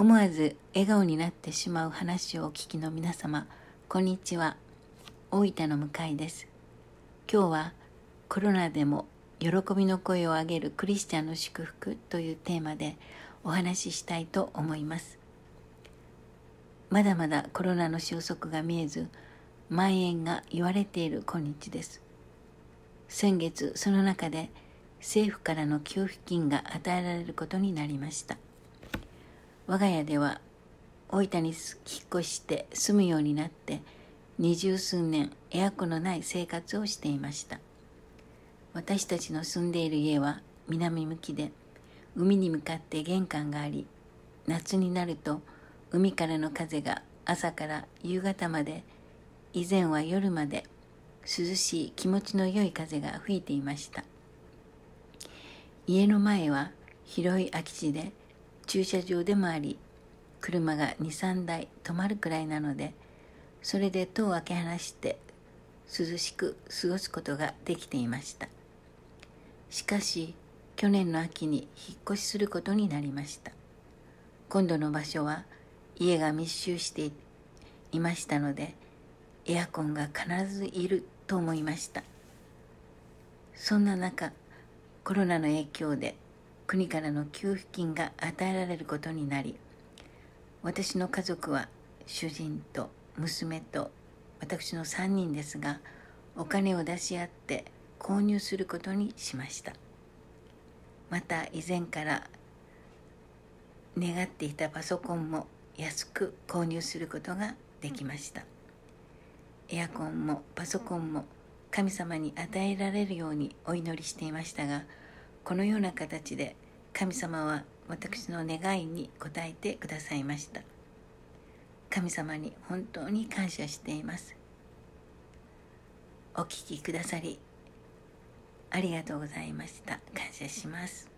思わず笑顔になってしまう話をお聞きの皆様、こんにちは。大分の向井です。今日はコロナでも喜びの声を上げるクリスチャンの祝福というテーマでお話ししたいと思います。まだまだコロナの収束が見えず、蔓延が言われている今日です。先月、その中で政府からの給付金が与えられることになりました。我が家では大分に引っ越して住むようになって20数年エアコンのない生活をしていました。私たちの住んでいる家は南向きで海に向かって玄関があり、夏になると海からの風が朝から夕方まで、以前は夜まで涼しい気持ちの良い風が吹いていました。家の前は広い空き地で駐車場でもあり、車が2、3台止まるくらいなので、それで戸を開け放して涼しく過ごすことができていました。しかし、去年の秋に引っ越しすることになりました。今度の場所は家が密集していましたので、エアコンが必ずいると思いました。そんな中、コロナの影響で国からの給付金が与えられることになり、私の家族は主人と娘と私の3人ですが、お金を出し合って購入することにしました。また以前から願っていたパソコンも安く購入することができました。エアコンもパソコンも神様に与えられるようにお祈りしていましたが、このような形で神様は私の願いに応えてくださいました。神様に本当に感謝しています。お聞きくださりありがとうございました。感謝します。